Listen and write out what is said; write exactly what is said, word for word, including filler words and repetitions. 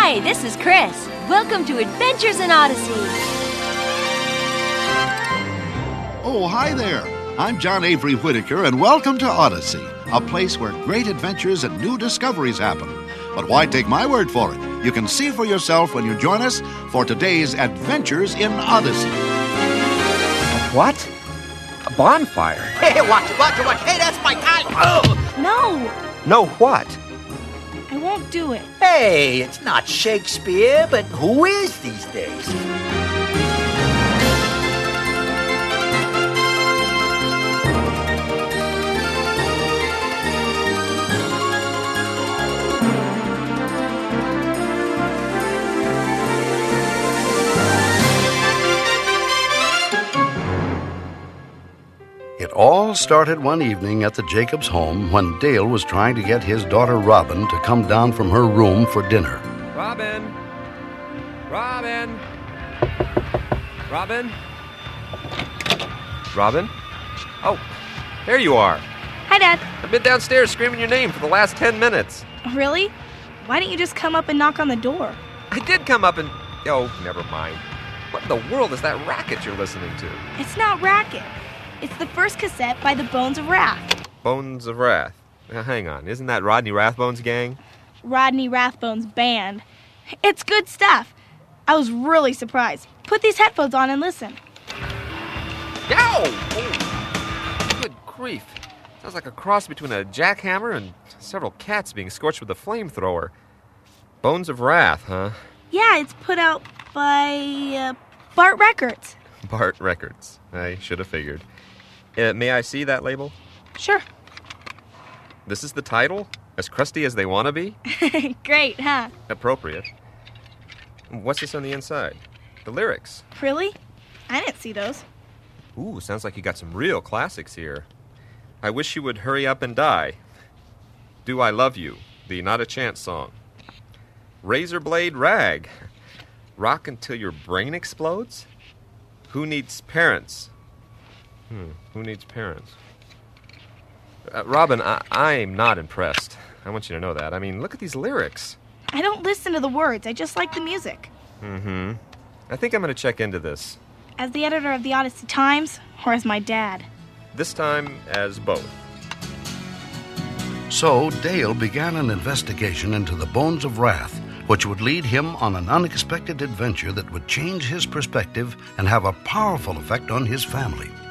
Hi, this is Chris. Welcome to Adventures in Odyssey. Oh, hi there. I'm John Avery Whitaker, and welcome to Odyssey, a place where great adventures and new discoveries happen. But why take my word for it? You can see for yourself when you join us for today's Adventures in Odyssey. What? A bonfire? Hey, watch it, watch it, watch it. Hey, that's my time. Oh. No, No, what? I won't do it. Hey, it's not Shakespeare, but who is these days? It all started one evening at the Jacobs home when Dale was trying to get his daughter Robin to come down from her room for dinner. Robin! Robin! Robin? Robin? Oh, there you are. Hi, Dad. I've been downstairs screaming your name for the last ten minutes. Really? Why didn't you just come up and knock on the door? I did come up and... Oh, never mind. What in the world is that racket you're listening to? It's not Racket. It's the first cassette by the Bones of Wrath. Bones of Wrath. Now, hang on, isn't that Rodney Rathbone's gang? Rodney Rathbone's band. It's good stuff. I was really surprised. Put these headphones on and listen. Yow! Oh. Good grief. Sounds like a cross between a jackhammer and several cats being scorched with a flamethrower. Bones of Wrath, huh? Yeah, it's put out by uh, Bart Records. Bart Records. I should have figured. Uh, may I see that label? Sure. This is the title? As crusty as they want to be? Great, huh? Appropriate. What's this on the inside? The lyrics. Really? I didn't see those. Ooh, sounds like you got some real classics here. I wish you would hurry up and die. Do I Love You, the Not a Chance song. Razor Blade Rag. Rock Until Your Brain Explodes? Who Needs Parents? Hmm, who needs parents? Uh, Robin, I- I'm not impressed. I want you to know that. I mean, look at these lyrics. I don't listen to the words. I just like the music. Mm-hmm. I think I'm going to check into this. As the editor of the Odyssey Times, or as my dad? This time as both. So Dale began an investigation into the Bones of Wrath, which would lead him on an unexpected adventure that would change his perspective and have a powerful effect on his family.